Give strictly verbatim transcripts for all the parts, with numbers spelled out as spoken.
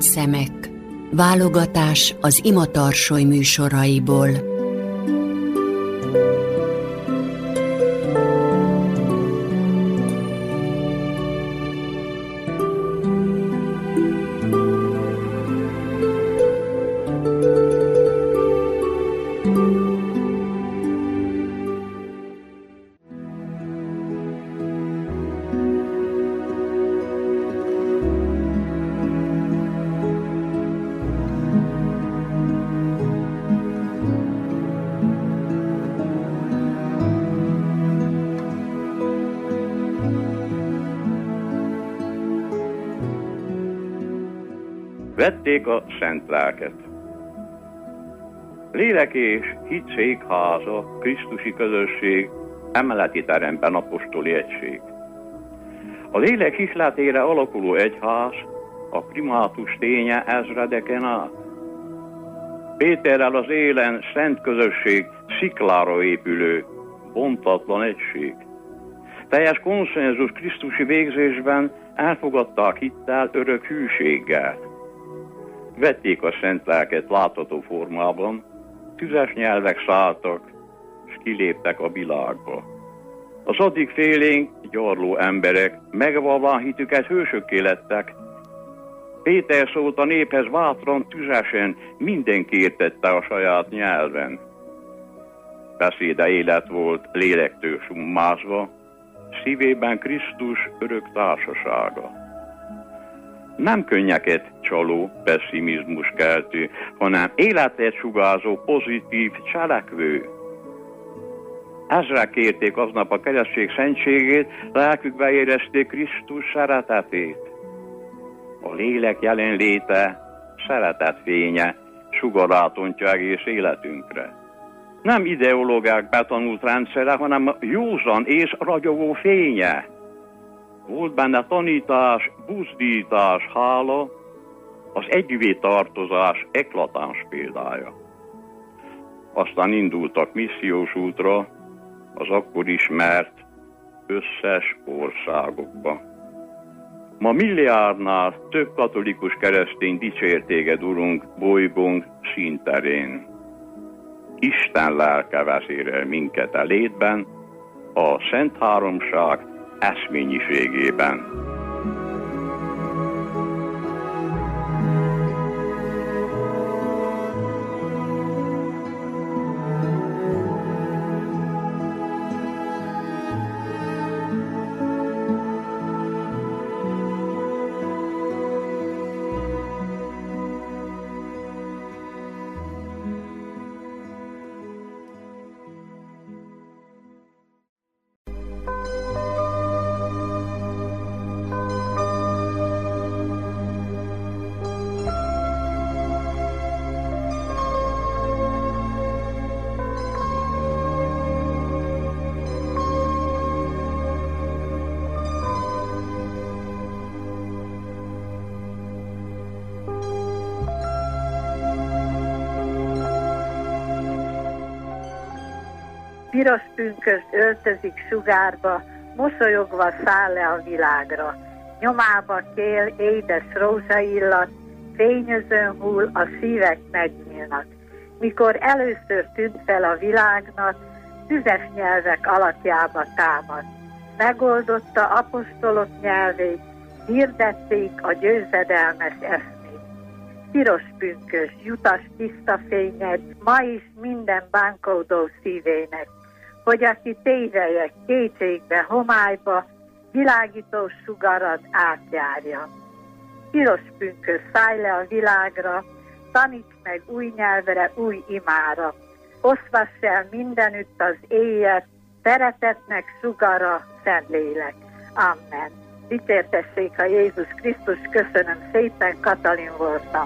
Narancsszemek. Válogatás az Ima Tarsoly műsoraiból. Vették a szent lelket. Lélek és hit székháza, Krisztusi közösség, emeleti teremben apostoli egység. A lélek ihletére alakuló egyház, a primátus ténye ezredeken át. Péterrel az élen szent közösség, sziklára épülő, bontatlan egység. Teljes konszenzus Krisztusi végzésben elfogadták hittel, örök hűséggel. Vették a szent lelket látható formában, tüzes nyelvek szálltak, és kiléptek a világba. Az addig félénk, gyarló emberek megvallván hitüket hősökké lettek. Péter szólt a néphez bátran, tüzesen, mindenki értette a saját nyelven. Beszéde élet volt, lélektől summázva, szívében Krisztus örök társasága. Nem könnyeket csaló, pessimizmus keltő, hanem életet sugárzó, pozitív cselekvő. Ezre kérték aznap a keresztség szentségét, lelkükbe érezték Krisztus szeretetét. A lélek jelenléte, szeretet fénye, sugarát ontja egész életünkre. Nem ideológák betanult rendszere, hanem józan és ragyogó fénye. Volt benne tanítás, buzdítás, hála, az együvé tartozás eklatáns példája. Aztán indultak missziós útra az akkor ismert összes országokba. Ma milliárdnál több katolikus keresztény dicsér téged, Urunk, bolygónk színterén. Isten lelke vezérel minket a létben, a Szent Háromság eszményiségében. Piros pünkösd öltözik sugárba, mosolyogva száll le a világra. Nyomába kél édes rózsaillat, fényözön hull, a szívek megnyílnak. Mikor először tűnt fel a világnak, tüzes nyelvek alakjába támad. Megoldotta apostolok nyelvét, hirdették a győzedelmes eszmét. Piros pünkös, jutas tiszta fényed, ma is minden bánkódó szívének, hogy aki tévelyek kétségbe, homályba, világító sugarad átjárja. Piros pünkös, szállj le a világra, taníts meg új nyelvre, új imára, oszvass el mindenütt az éjjel, szeretetnek sugara, Szentlélek. Amen. Dicsértessék a Jézus Krisztus, köszönöm szépen, Katalin voltam.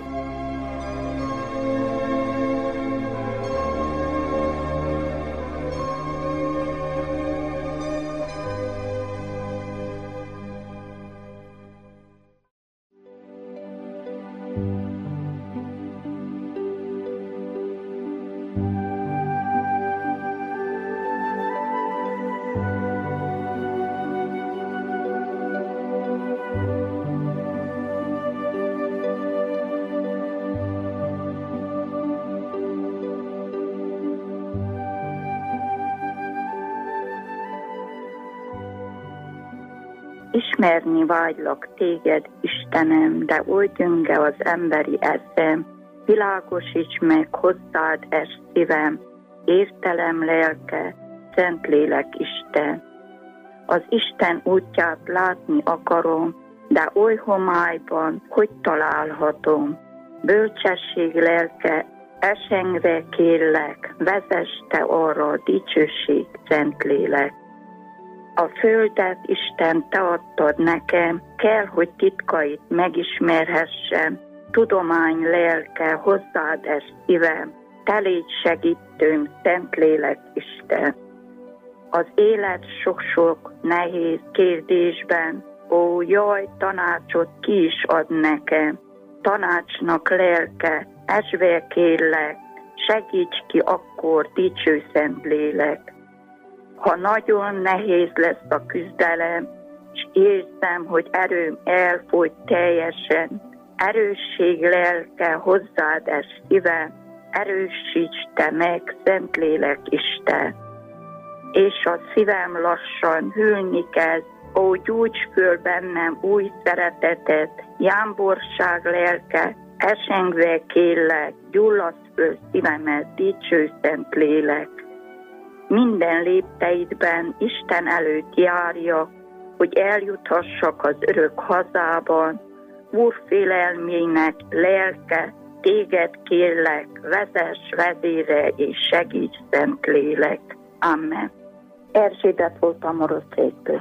Ismerni vágylak téged, Istenem, de oly gyönge az emberi eszem. Világosíts meg hozzád es szívem, értelem lelke, Szentlélek Isten. Az Isten útját látni akarom, de oly homályban, hogy találhatom. Bölcsesség lelke, esengve kérlek, vezess te arra, dicsőség, Szentlélek. A földet, Isten, te adtad nekem, kell, hogy titkait megismerhessem. Tudomány lelke, hozzád es szívem, te légy segítőm, Szentlélek Isten. Az élet sok-sok nehéz kérdésben, ó, jaj, tanácsot ki is ad nekem. Tanácsnak lelke, esve kérlek, segíts ki akkor, dicső Szentlélek. Ha nagyon nehéz lesz a küzdelem, és érzem, hogy erőm elfogy teljesen, erősség lelke, hozzád es szívem, erősíts te meg, Szentlélek Isten. És a szívem lassan hűlni kezd, ó, gyújts föl bennem új szeretetet, jámborság lelke, esengve kérlek, gyullasz föl szívemet, dicső Szentlélek. Minden lépteidben Isten előtt járja, hogy eljuthassak az örök hazában. Úr félelmének lelke, téged kérlek, vezess, vezére és segíts, Szentlélek. Amen. Erzsébet volt a Moroszékből.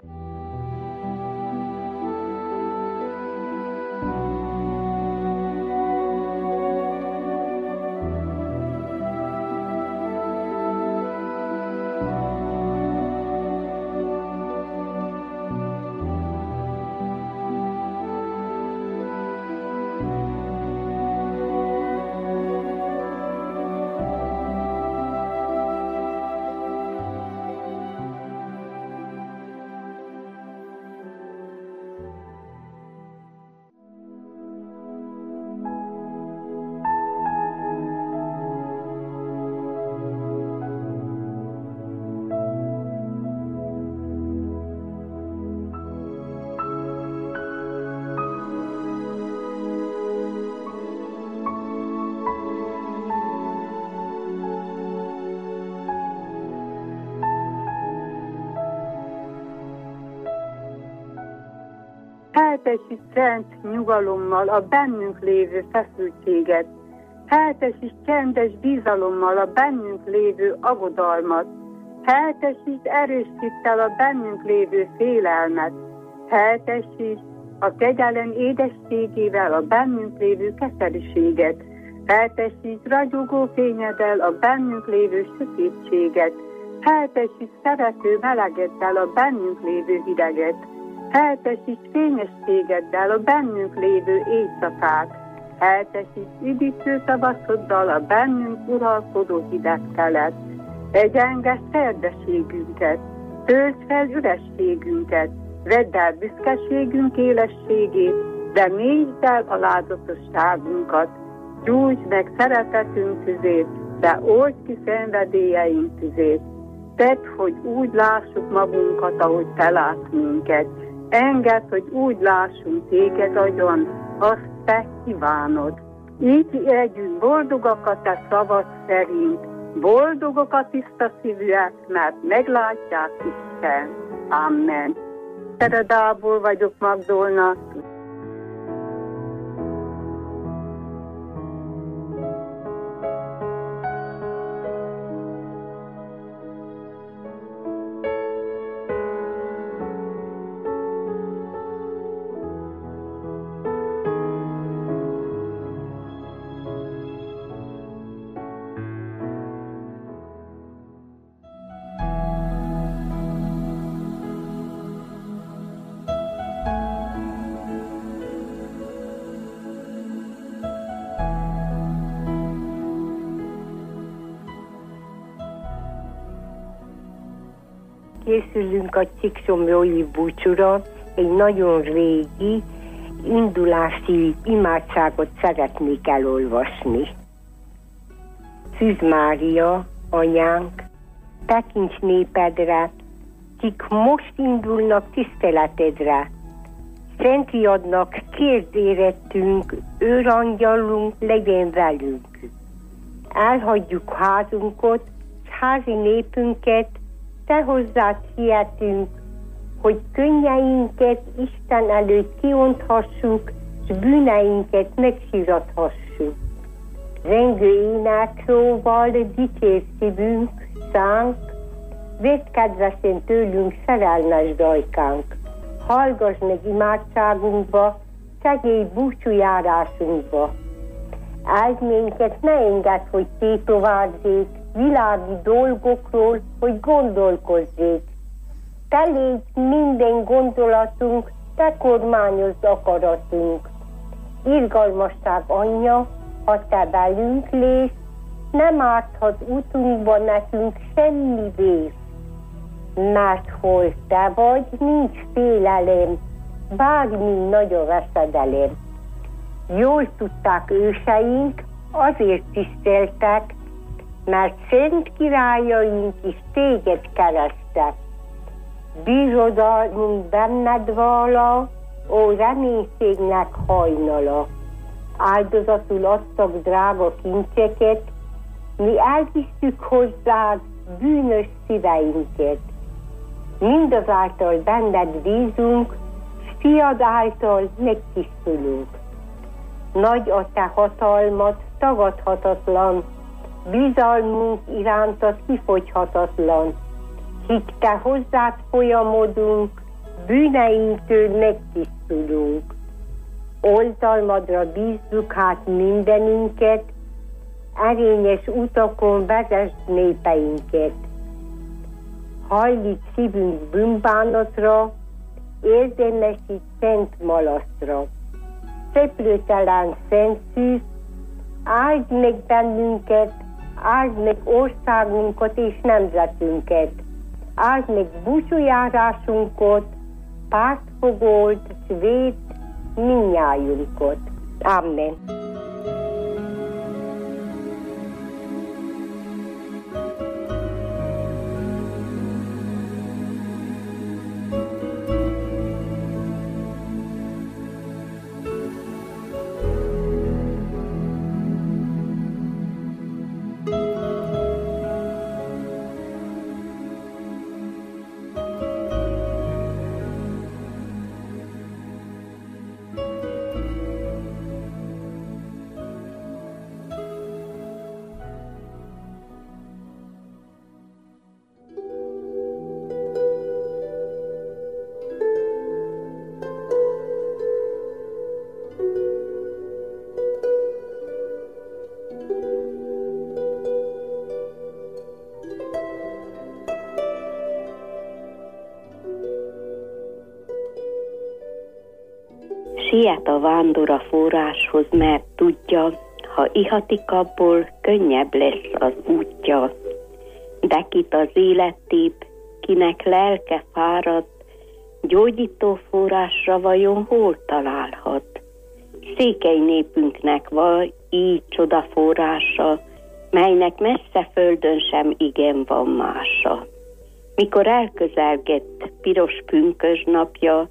Heltesíts szent nyugalommal a bennünk lévő feszültséget, heltesíts csendes bizalommal a bennünk lévő aggodalmat, heltesíts erős hittel a bennünk lévő félelmet, heltesíts a kegyelem édességével a bennünk lévő keserűséget, heltesíts ragyogó fényeddel a bennünk lévő sötétséget, heltesíts szerető melegeddel a bennünk lévő hideget, heltesíts fényességeddel a bennünk lévő éjszakát, heltesíts üdítő tavaszoddal a bennünk uralkodó hidegtelet, egyengess szerdeségünket, tölt fel ürességünket, vedd el büszkeségünk élességét, de mélyítsd el alázatosságunkat, gyújtsd meg szeretetünk tüzét, de old ki szenvedélyeink tüzét. Tedd, hogy úgy lássuk magunkat, ahogy te látsz minket. Engedd, hogy úgy lássunk téged agyon, azt te kívánod. Így legyünk boldogak a te szavad szerint, boldogok a tiszta szívűek, mert meglátják Isten. Amen. Szeredából vagyok, Magdolna. Készülünk a Csíkszomlyói búcsúra, egy nagyon régi indulási imádságot szeretnék elolvasni. Szűz Mária, anyánk, tekints népedre, kik most indulnak tiszteletedre, Szent Fiadnak kérd érettünk, őrangyalunk legyen velünk. Elhagyjuk házunkat, s házi népünket, te hozzád sietünk, hogy könnyeinket Isten előtt kionthassuk, s bűneinket megsírathassuk. Zengő éneklóval dicsér szívünk, szánk, védd kedvesen tőlünk szerelmes dajkánk. Hallgass meg imádságunkba, segélj búcsújárásunkba. Áld minket, ne engedd, hogy tétovázzék, világi dolgokról, hogy gondolkozzék. Te légy minden gondolatunk, te kormányozd akaratunk. Irgalmasság anyja, ha te velünk lész, nem árthat útunkban nekünk semmi vész. Mert hol te vagy, nincs félelem, bármi nagy a veszedelem. Jól tudták őseink, azért tiszteltek, mert szent királyaink is téged kerestek. Birodalmunk benned vala, ó reménységnek hajnala. Áldozatul adtak drága kincseket, mi elvisztük hozzád bűnös szíveinket. Mindazáltal benned bízunk, s fiad által megtisztulunk. Nagy a te hatalmat, tagadhatatlan, bizalmunk irántad kifogyhatatlan. Hidd te hozzád folyamodunk, bűneinktől megtisztulunk. Oltalmadra bízzuk hát mindenünket, erényes utakon vezesd népeinket. Hajlít szívünk bűnbánatra, érdemesít szent malasztra. Szeplőtelen szent szűz, áld meg bennünket, áld meg országunkat és nemzetünket, áld meg búcsújárásunkat, pártfogolt, s védd mindnyájunkat. Amen. Siet a vándor a forráshoz, mert tudja, ha ihatik abból, könnyebb lesz az útja. De kit az élettép, kinek lelke fáradt, gyógyító forrásra vajon hol találhat? Székely népünknek van így csoda forrása, melynek messze földön sem igen van mása. Mikor elközelgett piros pünkös napja,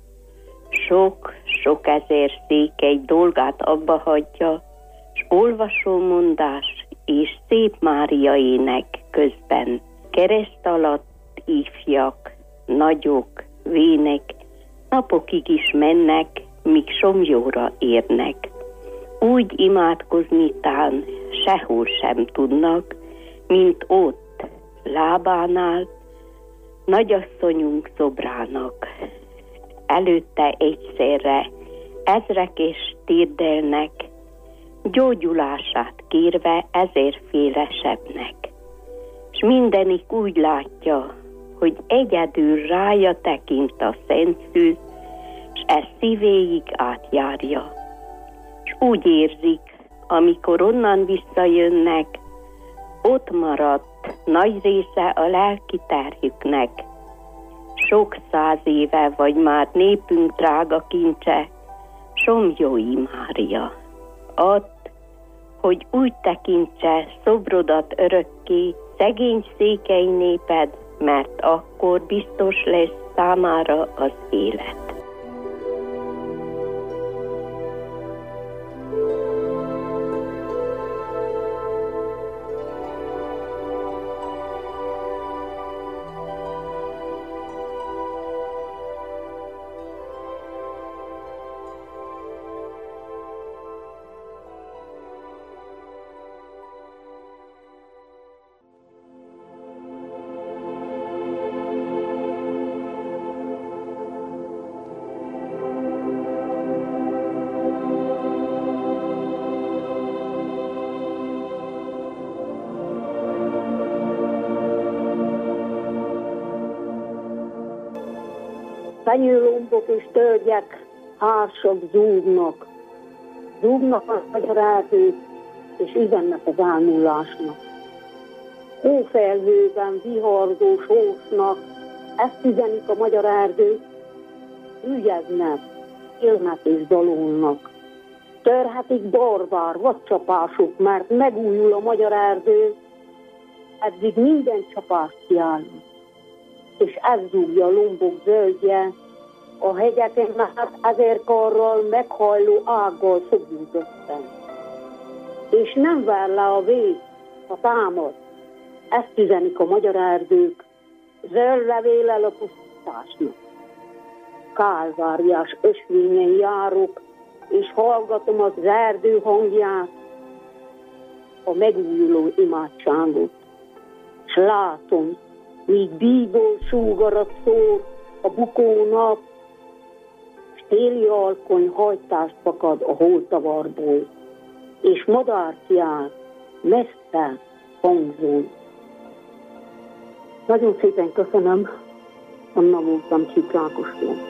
sok-sok ezer székely dolgát abba hagyja, s olvasómondás és szép Mária ének közben kereszt alatt ifjak, nagyok, vének, napokig is mennek, míg somjóra érnek. Úgy imádkozni tán sehol sem tudnak, mint ott, lábánál, nagyasszonyunk szobrának. Előtte egyszerre ezrek és térdelnek, gyógyulását kérve ezerfélesebbnek. S mindenik úgy látja, hogy egyedül rája tekint a szent szűz, s ez szívéig átjárja. S úgy érzik, amikor onnan visszajönnek, ott maradt nagy része a lelki terhüknek. Sok száz éve vagy már népünk drága kincse, Somjói Mária. Add, hogy úgy tekintse szobrodat örökké szegény székely néped, mert akkor biztos lesz számára az élet. fenyőlombok és tölgyek, hársak zúgnak. Zúgnak a magyar erdők, és üzennek az elmúlásnak. Hófelhőben viharzó sósnak, ezt üzenik a magyar erdők, ügyeznek, élnek és dalolnak. Törhetik barbár vadcsapások, mert megújul a magyar erdő, eddig minden csapást kiáll. És ez zúgja a lombok zöldje, a hegyeken már ezer karral meghajló ággal szögjünk össze. És nem vár le a vég, a támad, ezt üzenik a magyar erdők, zöld levéllel a pusztításnak. Kálváriás ösvényen járok, és hallgatom az erdő hangját, a megújuló imádságot. S látom, míg bíbor súgarat szól a bukó nap, s téli alkony hajtást fakad a holtavarból, és madár kiáll, messze hangzón. Nagyon szépen köszönöm, Anna voltam Csíkrákostól.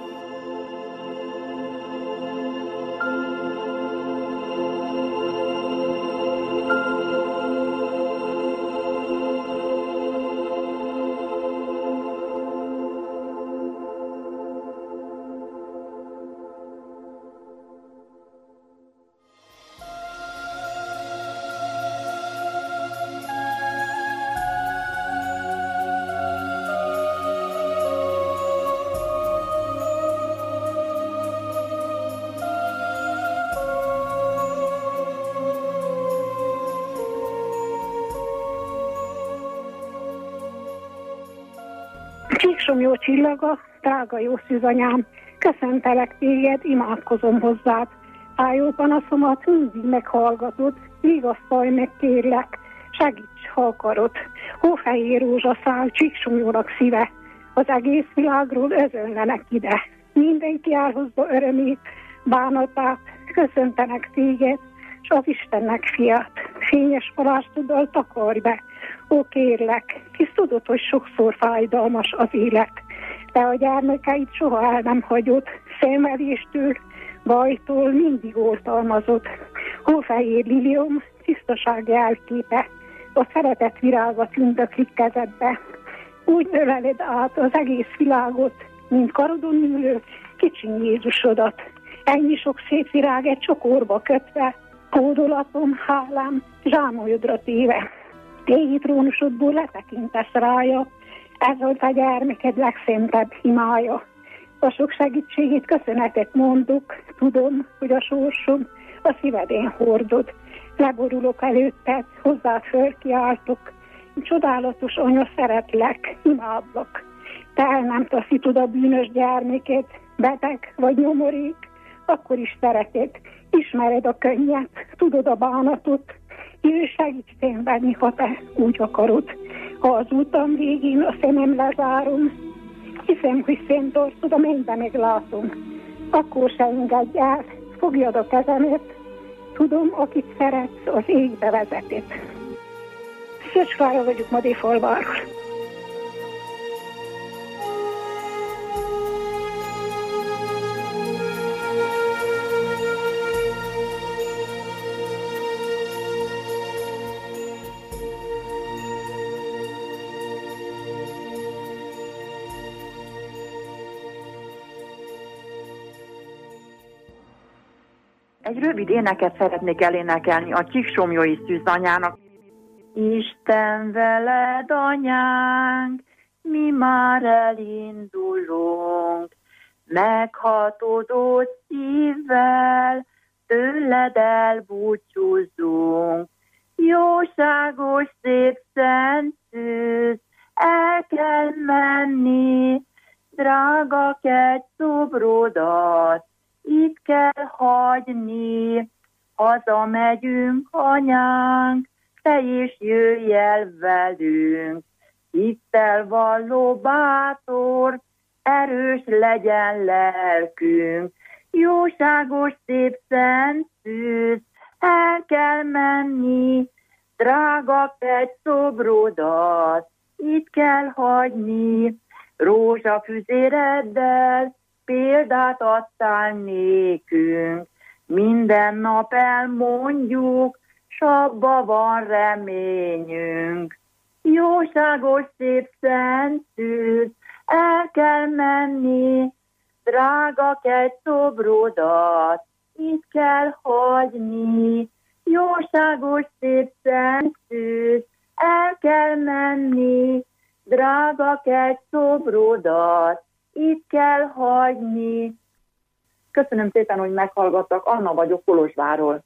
Csíksomlyó csillaga, drága jó szűzanyám, köszöntelek téged, imádkozom hozzád. Ájó panaszomat mindig meghallgatod, vigasztalj meg kérlek, segíts, ha akarod. Hófehér rózsaszál, Csíksomlyónak szíve, az egész világról özönlenek ide. Mindenki elhozza örömét, bánatát, köszöntenek téged, s az Istennek fiát. Fényes palástuddal takarj be, ó kérlek, hisz tudod, hogy sokszor fájdalmas az élet. De a gyermekeid soha el nem hagyod, szenvedéstől, bajtól mindig oltalmazod. Hófehér lilium, tisztaság jelképe, a szeretet virága tündöklik kezedbe. Úgy öleled át az egész világot, mint karodon ülő kicsiny Jézusodat. Ennyi sok szép virág egy csokorba kötve, hódolatom, hálám, zsámolyodra téve. Tégi trónusodból letekintesz rája, ez volt a gyermeked legszentebb imája. A sok segítségét köszönetet mondok, tudom, hogy a sorsom a szívedén hordod. Leborulok előtted, hozzád fölkiáltok, csodálatos anya, szeretlek, imádlak. Te el nem taszítod a bűnös gyermeked, beteg vagy nyomorék, akkor is szereted, ismered a könnyet, tudod a bánatot, jöjj, segíts szenvedni, ha te úgy akarod. Ha az útam végén a szemem lezárom, hiszem, hogy szent arcod a mennybe meglátom, akkor se engedj el, fogjad a kezemet, tudom, akit szeretsz, az égbe vezetett. Szöcskája vagyok Madéfalváról. Egy rövid éneket szeretnék elénekelni a csíksomlyói szűzanyának. Isten veled, anyánk, mi már elindulunk, meghatódott szívvel, tőled elbúcsúzunk. Jóságos, szép szent szűz, el kell menni, drága egy szobrodat, itt kell hagyni, hazamegyünk, anyánk, te is jöjj el velünk. Hittel valló bátor, erős legyen lelkünk. Jóságos, szép szent szűz, el kell menni, drága egy szobrodat, itt kell hagyni. Rózsafüzéreddel példát adtál nékünk. Minden nap elmondjuk, s abba van reményünk. Jóságos szép szent szűz, el kell menni, drága egy szobrodat, itt kell hagyni. Jóságos szép szent szűz, el kell menni, drága egy szobrodat, itt kell hagyni. Köszönöm szépen, hogy meghallgattak. Anna vagyok Kolozsvárról.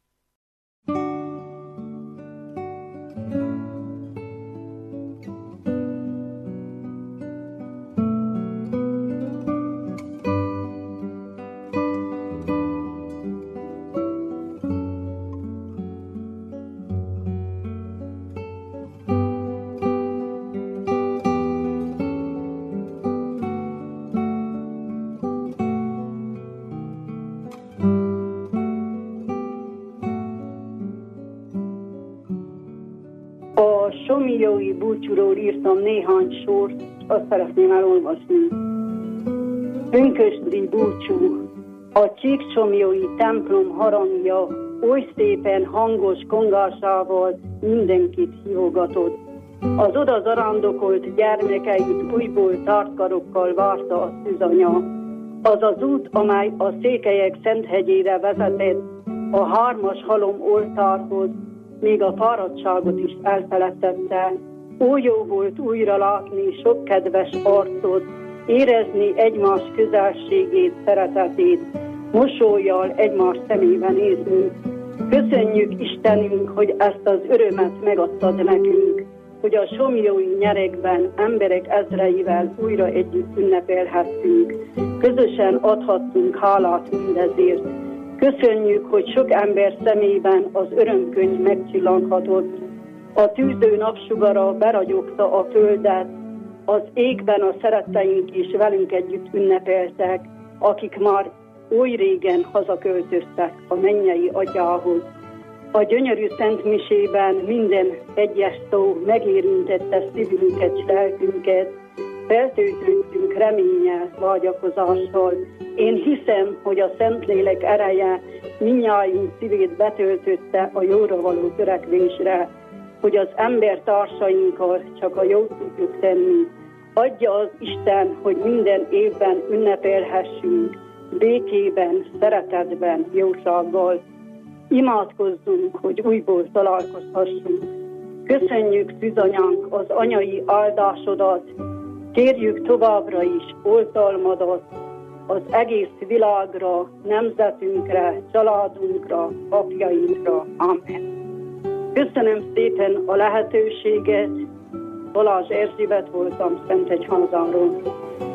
Somlyói búcsúról írtam néhány sort, azt szeretném elolvasni. Pünkösdi búcsú, a Csíksomlyói templom harangja oly szépen hangos kongásával mindenkit hívogatott. Az oda zarándokolt gyermekeit újból tártkarokkal várta a szűzanya. Az az út, amely a Székelyek Szenthegyére vezetett, a hármas halom oltárhoz, még a fáradtságot is elfeledtette. Ó, jó volt újra látni sok kedves arcot, érezni egymás közelségét, szeretetét, mosollyal egymás szemébe nézni. Köszönjük Istenünk, hogy ezt az örömet megadtad nekünk, hogy a somlyói nyerekben emberek ezreivel újra együtt ünnepelhettünk. Közösen adhattunk hálát mindezért. Köszönjük, hogy sok ember szemében az örömkönyv megcsillanthatott. A tűző napsugara beragyogta a földet, az égben a szeretteink is velünk együtt ünnepeltek, akik már oly régen hazaköltöztek a mennyei atyához. A gyönyörű szentmisében minden egyes szó megérintette szívünket s lelkünket, feltöltöttünk reménnyel, vágyakozással. Én hiszem, hogy a Szentlélek ereje mindnyájunk szívét betöltötte a jóra való törekvésre, hogy az embertársainkkal csak a jót tudjuk tenni. Adja az Isten, hogy minden évben ünnepelhessünk, békében, szeretetben, jósággal. Imádkozzunk, hogy újból találkozhassunk. Köszönjük, szűzanyánk, az anyai áldásodat, kérjük továbbra is oltalmadat az egész világra, nemzetünkre, családunkra, apjainkra. Amen. Köszönöm szépen a lehetőséget. Balázs Erzsébet voltam Szentegyházáról.